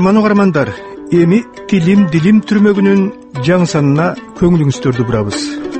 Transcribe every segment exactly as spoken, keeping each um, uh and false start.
Курман угармандар, эми тилим дилим түрмөгүнүн жаңы санына көңүлүңүздөрдү бурабыз.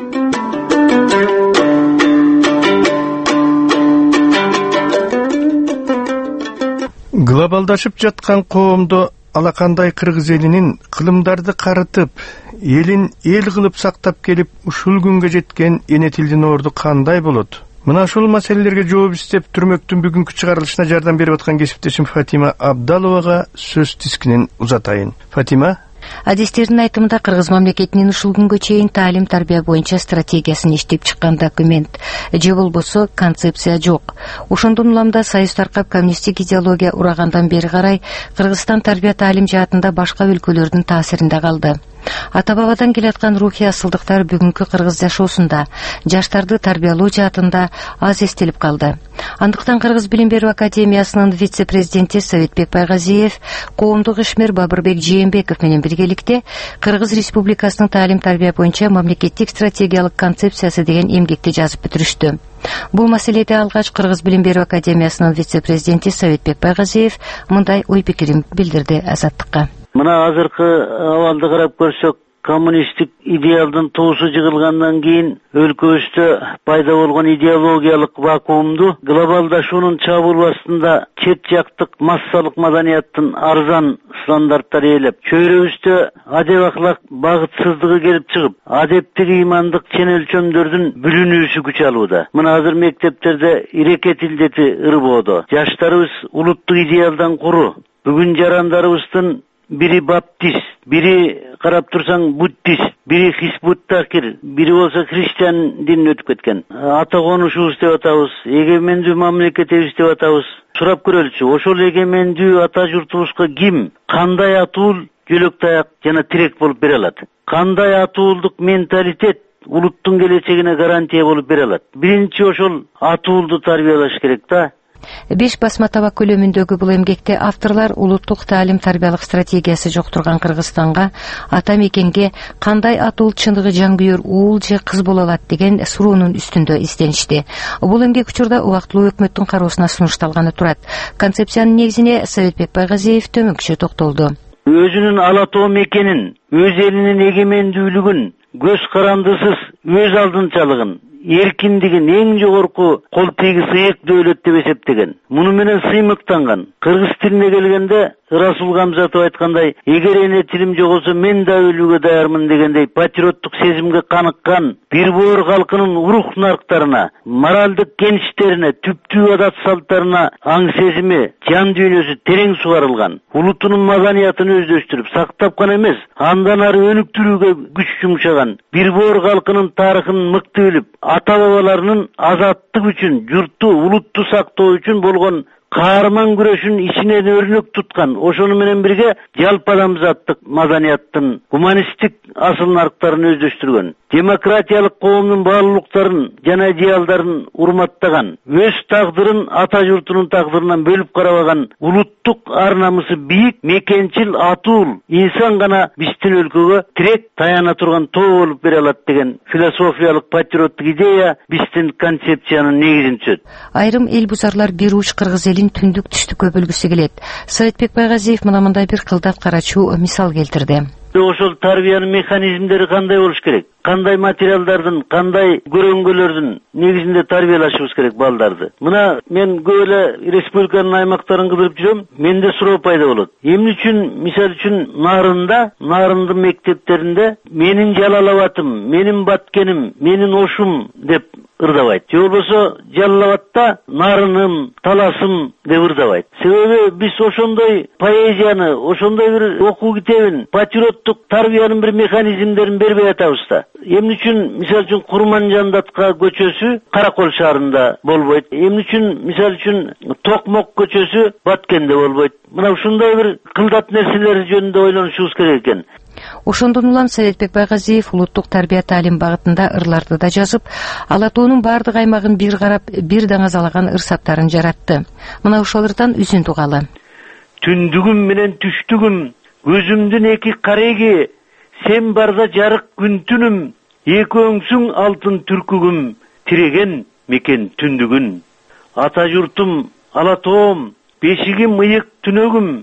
Глобалдашып жаткан коомдо алакандай кыргыз элинин кылымдарды карытып, элин эл кылып сактап келип, ушул күнгө жеткен эне тилдин орду кандай болот? Мына ушул маселелерге жооп издеп түрмөктүн бүгүнкү чыгарылышына жардам берип аткан кесиптешим Фатима Абдаловага сөз тискинин узатайын. Фатима, адистердин айтымында кыргыз мамлекетинин ушул күнгө чейин таалим тарбия боюнча стратегиясын иштеп чыккан документ же болбосо концепция жок. Ошондон улам да союз таркап коммунисттик идеология урагандан бери карай Кыргызстан тарбия таалим жаатында башка өлкөлөрдүн таасиринде калды. Ата-бабадан келаткан рухий асылдыктар бүгүнкү кыргыз жашоосунда, жаштарды тарбиялоо жаатында аз эстелип калды. Андыктан Кыргыз билим берүү академиясынын вице-президенти Советбек Байгазиев, коомдук ишмер Бабырбек Жээнбеков менен биргеликте Кыргыз Республикасынын таалим тарбия боюнча мамлекеттик стратегиялык концепциясы деген эмгекти жазып бүтүрүштү. Бул маселеде алгач Кыргыз билим берүү академиясынын вице-президенти Советбек Байгазиев мындай ой пикирин билдирди Азаттыкка. Мына азыркы абалды карап көрсөк, коммунисттик идеалдын туусу жыгылгандан кийин өлкөбүздө пайда болгон идеологиялык вакуумду глобалдашуунун чабуулу астында чет жактык массалык маданияттын арзан стандарттары ээлеп, чөйрөбүздө адеп аклак багытсыздыгы келип чыгып, адептик ыймандык чен өлчөмдөрдүн бүлүнүүсү күч алууда. Мына азыр мектептерде ирекет илдети ырбоодо. Жаштарыбыз улуттук идеалдан куру. Бүгүн жарандарыбыздын бири баптист, бири карап турсаң буддист, бири хисбут-такир, бири болсо христиан динин өтүп кеткен. Ата конушубуз деп атабыз, эгемендүү мамлекетибиз деп атабыз. Сурап көрөлүчү, ошол эгемендүү ата журтубузга ким, кандай атуул жөлөк таяк жана тирек болуп бере алат? Кандай атуулдук менталитет улуттун келечегине гарантия болуп бере алат? Биринчи ошол атуулду тарбиялаш керек да. Беш басма табак көлөмүндөгү бул эмгекте авторлор улуттук таалим тарбиялык стратегиясы жок турган Кыргызстанга, ата мекенге кандай атуул чындыгы жаңбүйөр уул же кыз боло алат деген суроонун үстүндө изденишти. Бул эмгек учурда убактылуу өкмөттүн кароосуна сунушталганы турат. Концепциянын негизине Советбек Байгазиев төмөнкүчө токтолду. Өзүнүн ала тоо мекенин, өз элинин эгемендүүлүгүн, көз карандысыз өз алдынчалыгын, эркиндигин эң жогорку кол тийгис ыйык дөөлөт деп эсептеген. Муну менен сыймыктанган. Кыргыз тилине келгенде Расул Гамзатов айткандай, эгер эне тилим жоголсо мен да өлүүгө даярмын дегендей патриоттук сезимге каныккан бир боор калкынын урух нарктарына, моралдык кеништерине, түптүү адат салттарына аң сезими, жан дүйнөсү терең сугарылган. Улутунун маданиятын өздөштүрүп, сактап гана эмес, андан ары өнүктүрүүгө күч жумшаган, бир боор калкынын тарыхын мыкты билип, ата-бабаларынын азаттык үчүн, журтту, улутту сактоо үчүн болгон каарман күрөшүн ичинен өрнөк туткан. Ошону менен бирге жалпы адамзаттык маданияттын гуманисттик асыл нарктарын өздөштүргөн. Демократиялык коомдун баалуулуктарын жана идеалдарын урматтаган, өз тагдырын ата журтунун тагдырынан бөлүп карабаган, улуттук ар намысы бийик, мекенчил, атуул инсан гана биздин өлкөгө тирек таяна турган тоо болуп бере алат деген философиялык патриоттук идея биздин концепциянын негизин түзөт. Айрым эл бузарлар бир уч кыргыз элин түндүк түштүккө бөлгүсү келет. Советбек Байгазиев мына мындай бир кылдат карачуу мисал келтирди. Ошол тарбиянын механизмдери кандай болуш керек? Кандай материалдардын, кандай көрөнгөлөрдүн негизинде тарбиялашыбыз керек балдарды? Мына мен көп эле республиканын аймактарын кыдырып жүрөм, менде суроо пайда болот. Эмне үчүн, мисал үчүн Нарында, Нарындын мектептеринде менин Жалал-Абадым, менин Баткеним, менин Ошум деп ырдабайт. Же болбосо Жалал-Абадта Нарыным, Таласым деп ырдабайт. Себеби биз ошондой поэзияны, ошондой бир окуу китебин, патриоттук тарбиянын бир механизмдерин бербей атабыз да. Эмне үчүн мисал үчүн Курманжандатка көчөсү Каракол шаарында болбойт? Эмне үчүн мисал үчүн Токмок көчөсү Баткенде болбойт? Мына ушундай бир кылдат нерселер жөнүндө ойлонушубуз керек экен. Ошондон улам Советбек Байгазиев улуттук тарбия таалим багытында ырларды да жазып, ала тоонун бардык аймагын бир карап, бир даңазалаган ырсаттарын жаратты. Мына ошол ырдан үзүндү калы. Түндүгүм менен түштүгүм, көзүмдүн эки кареги, сен барда жарык күн түнүм, экөөңсүң алтын түркүгүм, тиреген мекен түндүгүн. Ата журтум, ала тоом, бешигим ыйык түнөгүм,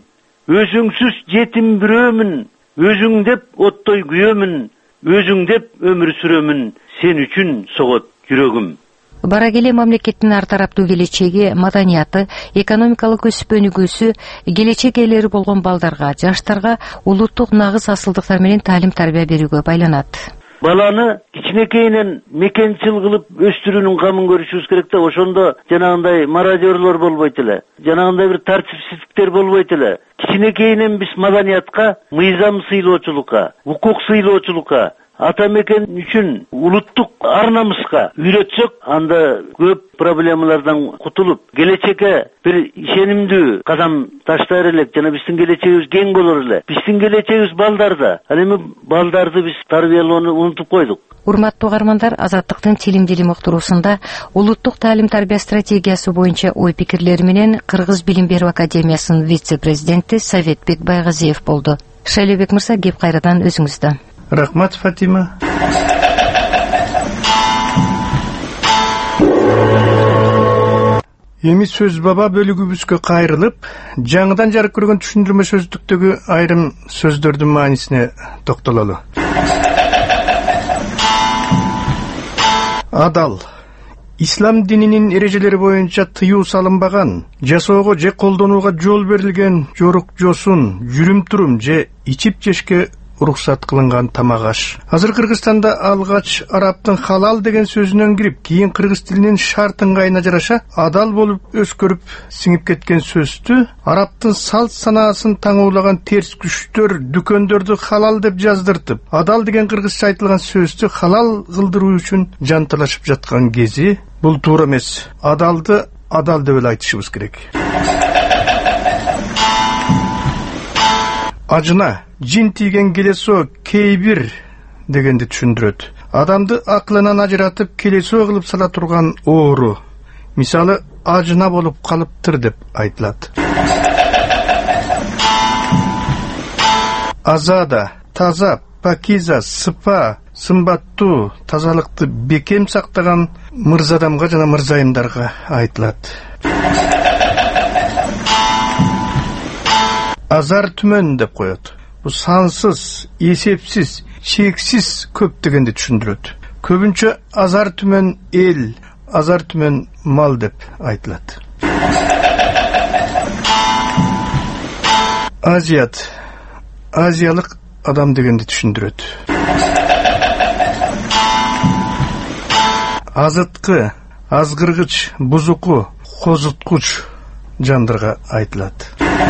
Өзүңсүз жетим бирөөмүн, өзүң деп оттой күйөмүн, өзүң деп өмүр сүрөмүн, сен үчүн согот жүрөгүм. Бара келе мамлекеттин ар тараптуу келечеги, маданияты, экономикалык өсүп өнүгүүсү келечек ээлери болгон балдарга, жаштарга улуттук нагыз асылдыктар менен таалим тарбия берүүгө байланат. Баланы кичинекейинен мекенчил кылып өстүрүүнүн камын көрүшүбүз керек да, ошондо жанагындай марадерлор болбойт эле, жанагындай бир тартипсиздиктер болбойт эле. Кичинекейинен биз маданиятка, мыйзам сыйлоочулукка, укук сыйлоочулукка, ата мекен үчүн улуттук ар намыска үйрөтсөк, анда көп проблемалардан кутулуп, келечекке бир ишенимдүү кадам таштар элек, жана биздин келечегибиз кең болор эле. Биздин келечегибиз балдарда. Ал эми балдарды биз тарбиялоону унутуп койдук. Урматтуу угармандар, Азаттыктын Тилим дилим уктуруусунда улуттук таалим тарбия стратегиясы боюнча ой пикирлери менен Кыргыз билим берүү академиясынын вице-президенти Советбек Байгазиев болду. Шайлебек мырза, кеп кайрадан өзүңүздө. Рахмат, Фатима. Эми сөз баба бөлүгүбүзгө кайрылып, жаңыдан жарык көргөн түшүндүрмө сөздүктөгү айрым сөздөрдүн маанисине токтололу. Адал. Ислам дининин эрежелери боюнча тыюу салынбаган, жасоого же колдонууга жол берилген жорук жосун, жүрүм-турум же ичип жешке уруксат кылынган тамак аш. Азыр Кыргызстанда алгач арабтын халал деген сөзүнөн кирип, кийин кыргыз тилинин шарт ыңгайына жараша адал болуп өскөрүп сиңип кеткен сөздү арабтын салт санаасын таңуулаган терс күчтөр дүкөндөрдү халал деп жаздыртып, адал деген кыргызча айтылган сөздү халал кылдыруу үчүн жанталашып жаткан кези, бул туура эмес. Адалды адал деп эле айтышыбыз керек. Ажына жин тийген келесо кейбир дегенди түшүндүрөт. Адамды аклынан ажыратып келесо кылып сала турган оору. Мисалы, ажына болуп калыптыр деп айтылат. Азада, таза, пакиза, сыпа, сымбаттуу, тазалыкты бекем сактаган мырзадамга жана мырзайымдарга айтылат. Азар түмөн деп коет. Бу сансыз, эсепсиз, чексиз көп дегенди түшүндүрөт. Көбүнчө азар түмөн эл, азар түмөн мал деп айтылат. Азият, азиялык адам дегенди түшүндүрөт. Азыткы, азгыргыч, бузуку, козуткуч жандырга айтылат.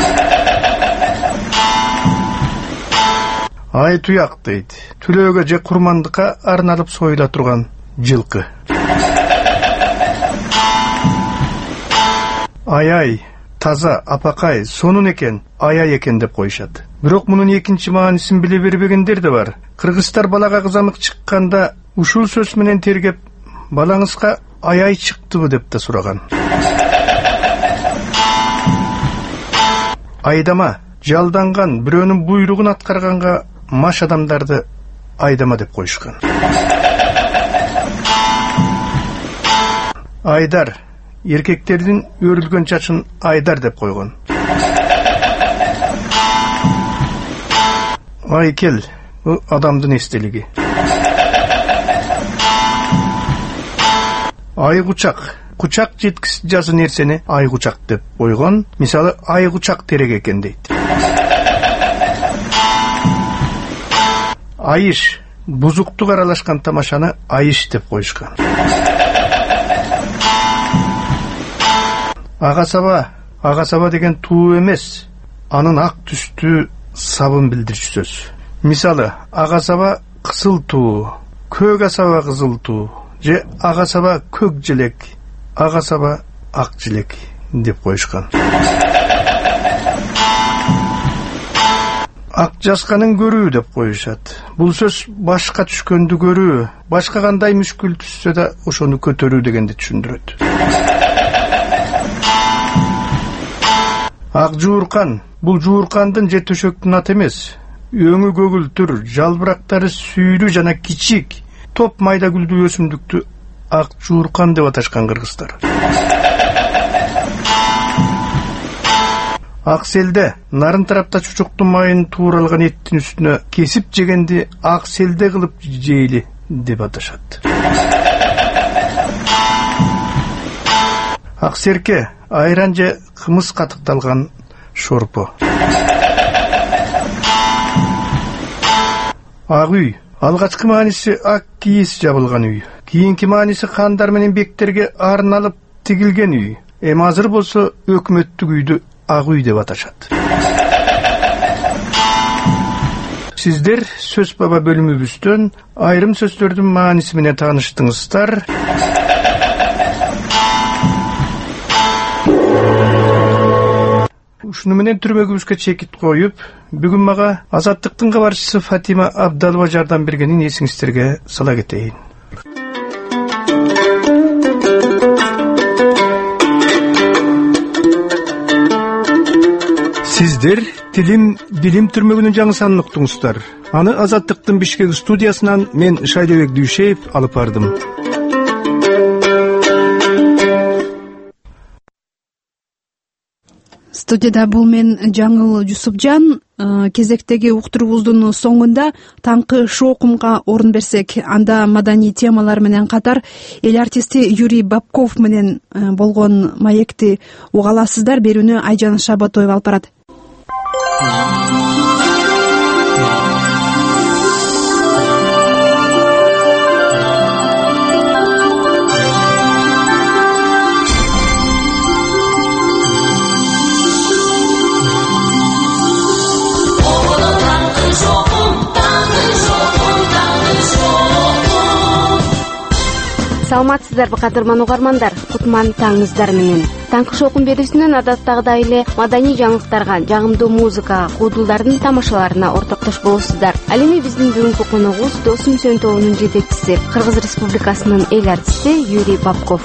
Ай туяк дейт. Түлөөгө же курмандыкка арналып союла турган жылкы. Ай-ай, таза, апакай, сонун экен, ай-ай экен деп коюшат. Бирок мунун экинчи маанисин биле бербегендер да бар. Кыргыздар балага кызамык чыкканда ушул сөз менен тергеп, балаңызга ай-ай чыктыбы деп да сураган. Айдама, жалданган, бирөөнүн буйругун аткарганга маш адамдарды айдама деп коюшкан. Айдар, эркектердин өрүлгөн чачын айдар деп койгон. Айкел, бул адамдын эстелиги. Айгучак, кучак жеткис жазы нерсени айгучак деп койгон. Мисалы, айгучак терек экен дейт. Айыш, бузуктук аралашкан тамашаны айыш деп коюшкан. Агасаба, агасаба деген туу эмес, анын ак түстүү сабын билдирчү сөз. Мисалы, агасаба кызыл туу, көк асаба кызыл туу, же агасаба көк желек, агасаба ак желек деп коюшкан. Ак жасканын көрүү деп коюшат. Бул сөз башка түшкөндү көрүү, башка кандай мүшкүл түшсө да ошону көтөрүү дегенди түшүндүрөт. Ак жууркан, бул жууркандын же төшөктүн аты эмес. Өңү көгүлтүр, жалбырактары сүйрүү жана кичик, топ майда гүлдүү өсүмдүктү ак жууркан деп аташкан кыргыздар. Акселде нарын тарапта чучуктун майын тууралган эттин үстүнө кесип жегенди акселде кылып жейли деп аташат. Аксерке айран же кымыз катыкталган шорпо. Ак үй алгачкы мааниси ак кийиз жабылган үй. Кийинки мааниси хандар менен бектерге арналып тигилген үй. Эми азыр болсо өкмөттүк үйдү ак үй деп аташат. Сиздер сөз баба бөлүмүбүздөн айрым сөздөрдүн мааниси менен тааныштыңыздар. Ушуну менен түрмөгүбүзгө чекит коюп, бүгүн мага Азаттыктын кабарчысы Фатима Абдалова жардам бергенин эсиңиздерге сала кетейин. Сиздер Тилим билим түрмөгүнүн жаңы санын уктуңуздар. Аны Азаттыктын Бишкек студиясынан мен Шайдебек Дүйшеев алып бардым. Студияда бул мен Жаңыл Жусупжан. Кезектеги уктуруубуздун соңунда таңкы шоокумга орун берсек, анда маданий темалар менен катар эл артисти Юрий Бабков менен болгон маекти уга аласыздар. Берүүнү Айжан Шабатоева алып барат. Саламатсыздарбы кадырман угармандар, кутман таңыңыздар менен. Таңкы шоокун берүүсүнөн адаттагыдай эле маданий жаңылыктарга, жагымдуу музыкага, куудулдардын тамашаларына ортоктош болосуздар. Ал эми биздин бүгүнкү коногубуз Досум Сөн тобунун жетекчиси, Кыргыз Республикасынын эл артисти Юрий Бабков.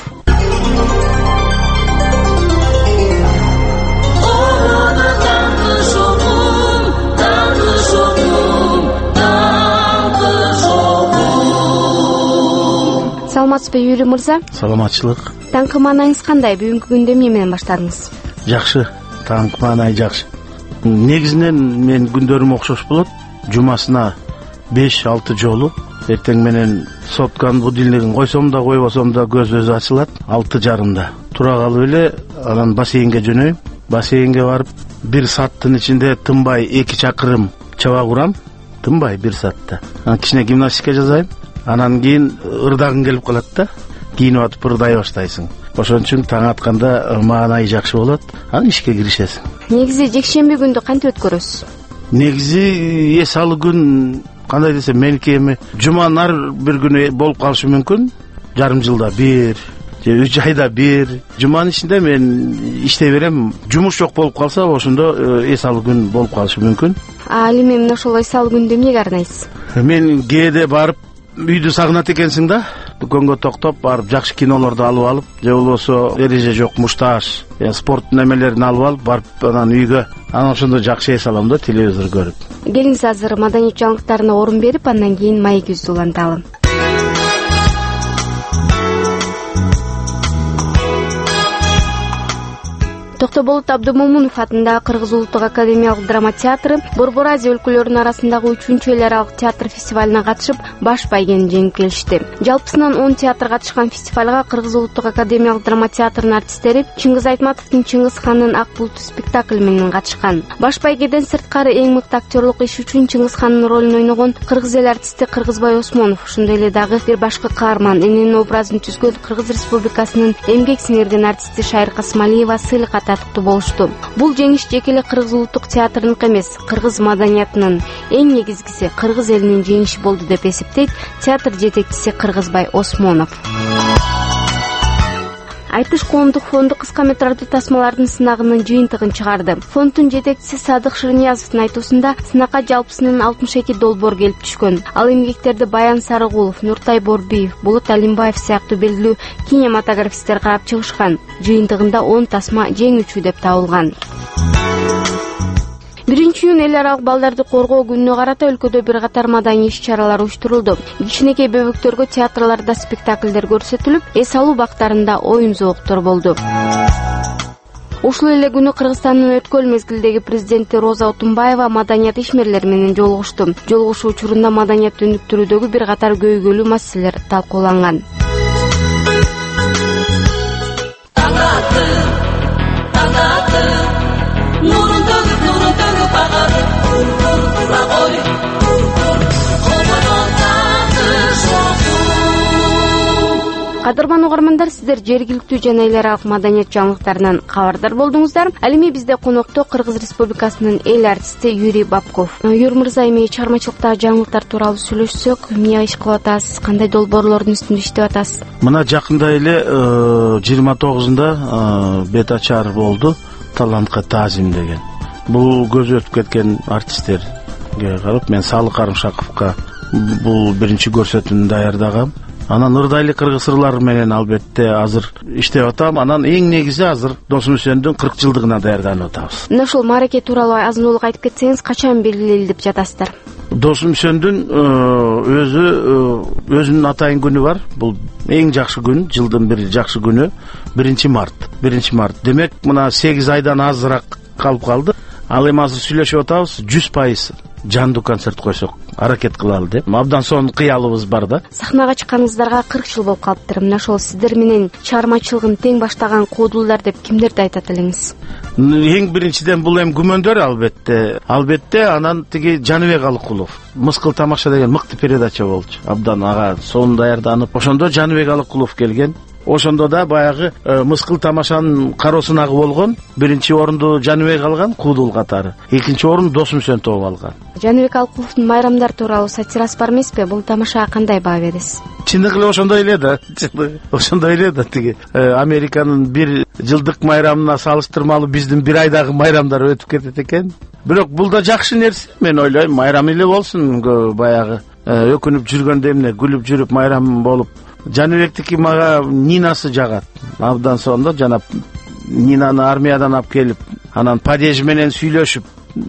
Саламатсызбы Юрий мырза? Саламатчылык. Таңкы маанайыңыз кандай? Бүгүнкү күндө эмне менен баштадыңыз? Жакшы, таңкы маанай жакшы. Негизинен мен күндөрүм окшош болот. Жумасына беш алты жолу. Эртең менен сотканын будильнигин койсом да койбосом да көз өзү ачылат. алты жарымда тура калып эле анан бассейнге жөнөйм. Бассейнге барып бир сааттын ичинде тынбай эки чакырым чаба курам. Тынбай бир саатта. Анан кичине гимнастика жасайм. Анан кийин ырдагың келип калат да, кийинип атып ырдай баштайсың. Ошон үчүн таң атканда маанай жакшы болот, анан ишке киришесиң. Негизи жекшемби күндү кантип өткөрөсүз? Негизи эс алуу күн кандай десем, меники эми жуманын ар бир күнү болуп калышы мүмкүн. Жарым жылда бир, же үч айда бир. Жуманын ичинде мен иштей берем. Жумуш жок болуп калса, ошондо эс алуу күн болуп калышы мүмкүн. А ал эми мына ошол эс алуу күндү эмнеге арнайсыз? Мен кээде барып үйдү сагынат экенсиң да, дүкөнгө токтоп барып жакшы кинолорду алып алып, же болбосо эреже жок мушташ, спорт немелерин алып алып барып анан үйгө, анан ошондо жакшы эс алам да, телевизор көрүп. Келиңиз азыр маданий жаңылыктарына орун берип, андан кийин маегибизди уланталы. Токтоболот Абдымомунов атындагы Кыргыз улуттук академиялык драма театры Борбор Азия өлкөлөрүнүн арасындагы үчүнчү эл аралык театр фестивалына катышып, баш байгени жеңип келишти. Жалпысынан он театр катышкан фестивалга Кыргыз улуттук академиялык драма театрынын артисттери Чыңгыз Айтматовдун Чыңгыз хандын Ак булуту спектакль менен катышкан. Баш байгеден сырткары эң мыкты актерлук иш үчүн Чыңгыз хандын ролун ойногон кыргыз эл артисти Кыргызбай Осмонов, ошондой эле дагы бир башкы каарман эненин образын түзгөн Кыргыз Республикасынын эмгек сиңирген артисти Шайыр Касмалиева сыйлык татыктуу болушту. Бул жеңиш жеке эле Кыргыз улуттук театрынын эмес, кыргыз маданиятынын эң негизгиси кыргыз элинин жеңиши болду деп эсептейт театр жетекчиси Кыргызбай Осмонов. Айтыш коомдук фонду кыска метраждуу тасмалардын сынагынын жыйынтыгын чыгарды. Фонддун жетекчиси Садык Шырниязовдун айтуусунда сынакка жалпысынан алтымыш эки долбоор келип түшкөн. Ал эмгектерди Баян Сарыгулов, Нуртай Борбиев, Болот Алимбаев сыяктуу белгилүү кинематографисттер карап чыгышкан. Жыйынтыгында он тасма жеңүүчү деп табылган. Биринчи июнь эл аралык балдарды коргоо күнүнө карата өлкөдө бир катар маданий иш-чаралар уюштурулду. Кичинекей бөбөктөргө театрларда спектакльдер көрсөтүлүп, эс алуу бактарында оюн зооктор болду. Ушул эле күнү Кыргызстандын өткөл мезгилдеги президенти Роза Отунбаева маданият ишмерлери менен жолугушту. Жолугушуу учурунда маданиятты өнүктүрүүдөгү бир катар көйгөйлүү маселелер талкууланган. Кадырман угармандар, сиздер жергиликтүү жана эл аралык маданият жаңылыктарынан кабардар болдуңуздар. Ал эми бизде конокто Кыргыз Республикасынын эл артисти Юрий Бабков. Юрий мырза, эми чыгармачылыктагы жаңылыктар тууралуу сүйлөшсөк, эмне иш кылып атасыз, кандай долбоорлордун үстүндө иштеп атасыз? Мына жакында эле жыйырма тогузунда бет ачар болду, талантка таазим деген. Бул көзү өтүп кеткен артисттерге карап, мен Саалык Карымшаковго бул биринчи көрсөтүүнү даярдагам. Анан ырдайлы кыргыз ырлары менен албетте азыр иштеп атам. Анан эң негизи азыр Досум Үсөндүн кырк жылдыгына даярданып атабыз. Мына ушул маареке тууралуу азын улук айтып кетсеңиз, качан белгилейли деп жатасыздар? Досум Үсөндүн өзү өзүнүн атайын күнү бар. Бул эң жакшы күн, жылдын бир жакшы күнү биринчи март. биринчи март. Демек, мына сегиз айдан азыраак калып калды. Ал эми азыр сүйлөшүп атабыз, жүз пайыз жандуу концерт койсок аракет кылалы деп. Абдан сонун кыялыбыз бар да. Сахнага чыкканыңыздарга кырк жыл болуп калыптыр. Мына ошол сиздер менен чыгармачылыгын тең баштаган куудулдар деп кимдерди айтат элеңиз? Эң биринчиден бул эми күмөндөр албетте. Албетте анан тиги Жаныбек Алыкулов. Мыскыл тамаша деген мыкты передача болчу. Абдан ага сонун даярданып, ошондо Жаныбек Алыкулов келген. Ошондо да баягы мыскыл тамашанын кароосунагы болгон. Биринчи орунду Жаныбек алган куудул катары. Экинчи орун Досум Үсөн тобу алган. Жаныбек Алыкуловдун майрамдар тууралуу сатирасы бар эмеспи? Бул тамашага кандай баа бересиз? Чындыгы эле ошондой эле да. Ошондой эле да. Тиги Американын бир жылдык майрамына салыштырмалуу биздин бир айдагы майрамдар өтүп кетет экен. Бирок бул да жакшы нерсе. Мен ойлойм, майрам эле болсун. Баягы өкүнүп жүргөндө эмне, күлүп жүрүп майрам болуп. Жаныбектики мага Нинасы жагат. Абдан сонун, жана Нинаны армиядан алып келип, анан падеж менен сүйлөшүп,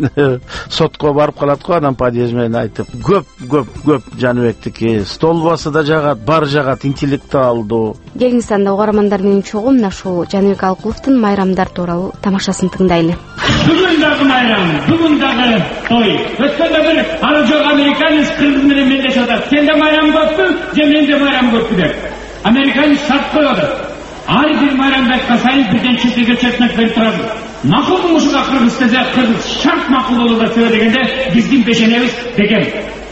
сотко барып калат го, анан падеж менен айтып. Көп, көп, көп Жаныбектики. Столбасы да жагат, бар жагат, интеллектуалдуу. Келиңиз анда угармандар менен чогуу мына ушул Жаныбек Алыкуловдун майрамдар тууралуу тамашасын тыңдайлы. Бүгүн дагы майрам, бүгүн дагы той. Өткөндө бир ары жок американец кыргыз менен мендешип атат. Сенде майрам көппү, же менде майрам көппү деп. Американец шарт коёду. Ар бир майрамды айткан сайын бирден четеге чөтнөк берип турады. Макулдун ушуга кыргыз десе, кыргыз шарт макул болуп атат дегенде, биздин пешенебиз деген.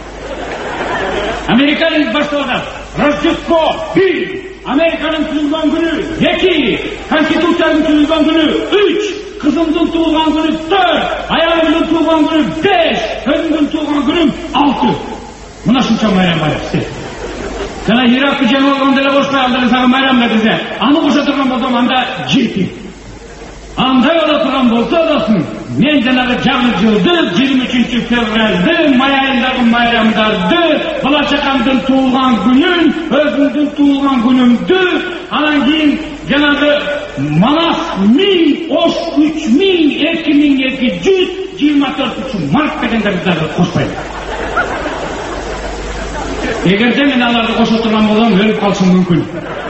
Американец башталган. Рождество бир, Американын туулган күнү эки, Конституциянын туулган күнү үч, кызымдын туулган күнү төрт, аялымдын туулган күнү беш, өзүмдүн туулган күнүм алты. Мына ушунча майрам бар эмес. Жана Иракты жеңип алганда эле бошпой алдыра сага майрам десе, аны кошо турган болсом анда жети. Андай боло турган болсо досум, мен жанагы жаңы жылды жыйырма үчүнчү февралды, май айындагы майрамдарды, бала чакамдын туулган күнүн, өзүмдүн туулган күнүмдү, анан кийин жанагы Манас миң, Ош үч миң, эки миң эки жүз жыйырма төртүнчү март дегендерди дагы кошпойм. Эгерде мен аларды кошо турган болсом, өлүп калышым мүмкүн.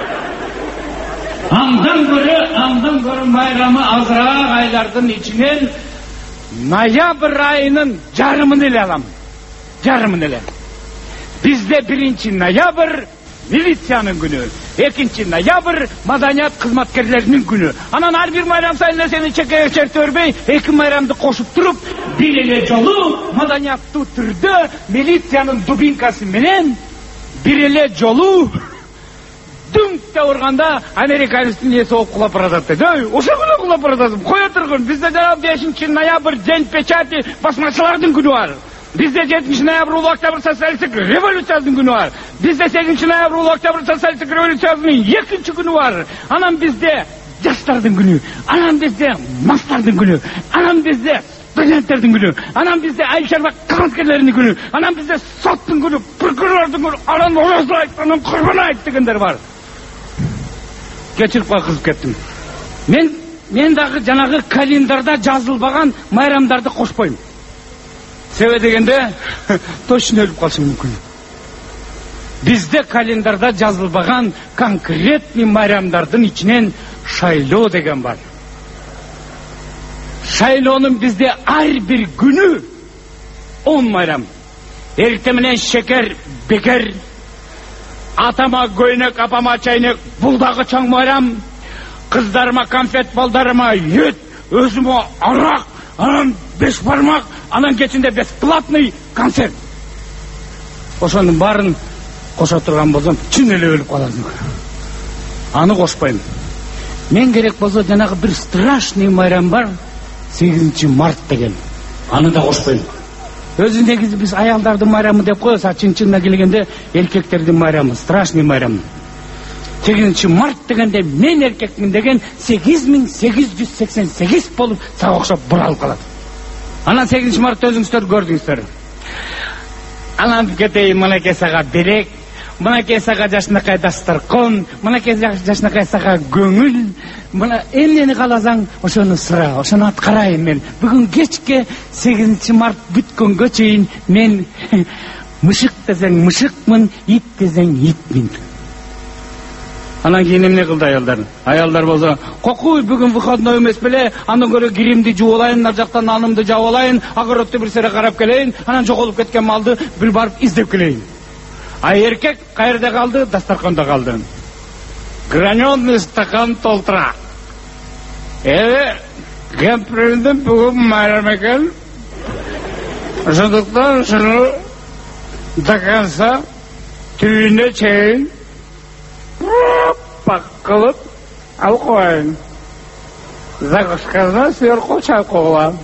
Андан көрө, андан көрө майрамы азыраак айлардын ичинен ноябрь айынын жарымын эле алам. Жарымын эле. Бизде биринчи ноябрь милициянын күнү, экинчи ноябрь маданият кызматкерлеринин күнү. Анан ар бир майрам сайын нерсени чекеге чертип бербей, эки майрамды кошуп туруп, бир эле жолу маданияттуу түрдө милициянын дубинкасы менен бир эле жолу дүңкте урганда американецтин эси болуп кулап баратат дейт. Ой, ошо күнү кулап баратасың. Кое тургун, бизде жана бешинчи ноябрь день печати басмачылардын күнү бар. Бизде жетинчи ноябрь улуу октябрь социалисттик революциянын күнү бар. Бизде сегизинчи ноябрь улуу октябрь социалисттик революциянын экинчи күнү бар. Анан бизде жаштардын күнү, анан бизде мастардын күнү, анан бизде студенттердин күнү, анан бизде айыл чарба кызматкерлеринин күнү, анан бизде соттун күнү, прокурордун күнү, анан ораза айт, анан курбан айт дегендер бар. Кечирип калып кеттим. Мен мен дагы жанагы календарда жазылбаган майрамдарды кошпойм. Себеби дегенде точно өлүп калышым мүмкүн. Бизде календарда жазылбаган конкретный майрамдардын ичинен шайлоо деген бар. шайлоонун бизде ар бир күнү он майрам. Эртең менен шекер бекер, атама көйнөк, апама чайнек, бул дагы чоң майрам. Кыздарыма конфет, балдарыма ет, өзүмө арак, анан беш бармак, анан кечинде бесплатный концерт. Ошонун баарын кошо турган болсом, чын эле өлүп каласың. Аны кошпойм. Мен керек болсо жанагы бир страшный майрам бар, сегизинчи март деген. Аны да кошпойм. Өзү негизи биз аялдардын майрамы деп коебуз, а чын-чынына келгенде эркектердин майрамы, страшный майрам. сегизинчи март дегенде мен эркекмин деген сегиз миң сегиз жүз сексен сегиз болуп сага окшоп буралып калат. Анан сегизинчи мартты өзүңүздөр көрдүңүздөр. Анан кетейин мынакей сага берек, мынакей сага жашынакай дасторкон, мынакей жашынакай сага көңүл, мына эмнени кааласаң ошону сура, ошону аткарайын мен. Бүгүн кечке сегизинчи март бүткөнгө чейин мен мышык десең мышыкмын, ит десең итмин. Анан кийин эмне кылды аялдар? Аялдар болсо, "Кокуй, бүгүн выходной эмес беле, андан көрө киримди жууп алайын, нар жактан анымды жаап алайын, огородду бир сере карап келейин, анан жоголуп кеткен малды бир барып издеп келейин." А эркек каерде калды? Дасторкондо калды. Граненый стакан толтура. Эби, кемпиримдин бүгүн майрам экен. Ошондуктан ушуну до конца түбүнө чейин пак кылып алып коеюн. Закускадан сверху чай коюлам.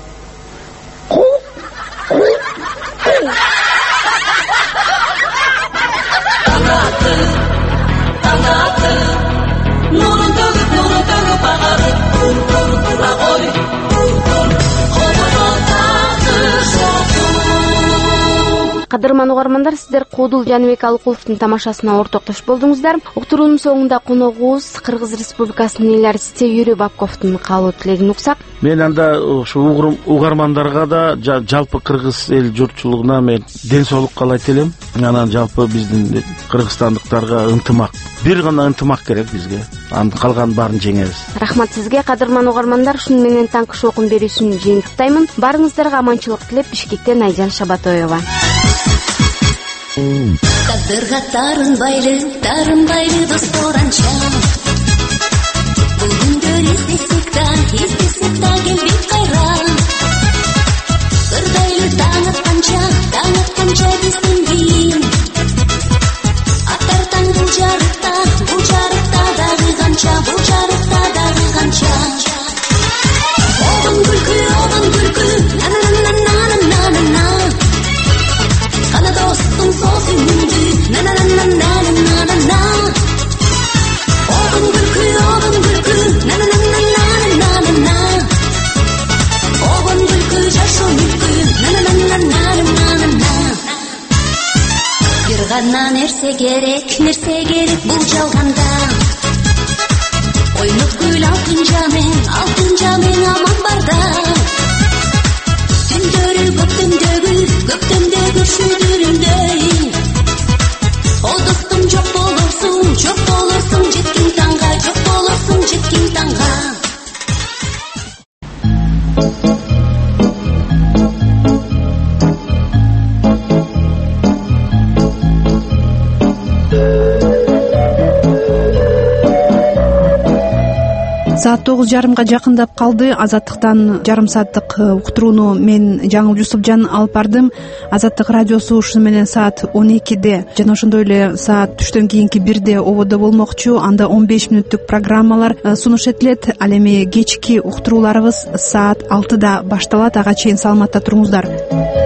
Кадырман угармандар, сиздер Куудул Жаныбек Алыкуловдун тамашасына ортоктош болдуңуздар. Уктуруунун соңунда коногубуз Кыргыз Республикасынын эл артисти Юрий Бабковдун каалоо тилегин уксак. Мен анда ушу угармандарга да жалпы кыргыз эл журтчулугуна мен ден соолук каалайт элем. Анан жалпы биздин кыргызстандыктарга ынтымак, бир гана ынтымак керек бизге. Анын калган баарын жеңебиз. Рахмат сизге, кадырман угармандар. Ушуну менен таңкы шоокун берүүсүн жыйынтыктаймын. Баарыңыздарга аманчылык тилеп, Бишкектен Айжан Шабатоева. Тагдырга тарынбайлы, тарынбайлы достор анча. Бүгүндөр эстесек да, эстесек да келбек кайра. Кырдайлы таң атканча, таң атканча биздин кийин. Аттар таң бул жарыкта, бул жарыкта дагы канча, бул жарыкта дагы канча. Обон күлкү, обон күлкү, на-на-на-на-на-на-на-на. Кана достум соосун мүндү, на-на-на-на-на-на-на-на. Обон күлкү, обон күлкү, на-на-на-на-на-на-на. Обон күлкү, жашоо мүлкү, на-на-на-на-на-на-на. Бир гана нерсе керек, нерсе керек бул жалганда. Ойноп күл алтын жамен, алтын жамен аман барда. Түндөрү көктөмдөгү, көктөмдөгү шүдүрүндөй. О достум жок болорсуң, жок болорсуң жеткен таңга, жок болорсуң жеткен таңга. Саат тогуз жарымга жакындап калды. Азаттыктан жарым сааттык уктурууну мен Жаңыл Жусупжан алып бардым. Азаттык радиосу ушуну менен саат он экиде жана ошондой эле саат түштөн кийинки бирде ободо болмокчу. Анда он беш мүнөттүк программалар сунуш этилет. Ал эми кечки уктурууларыбыз саат алтыда башталат. Ага чейин саламатта туруңуздар.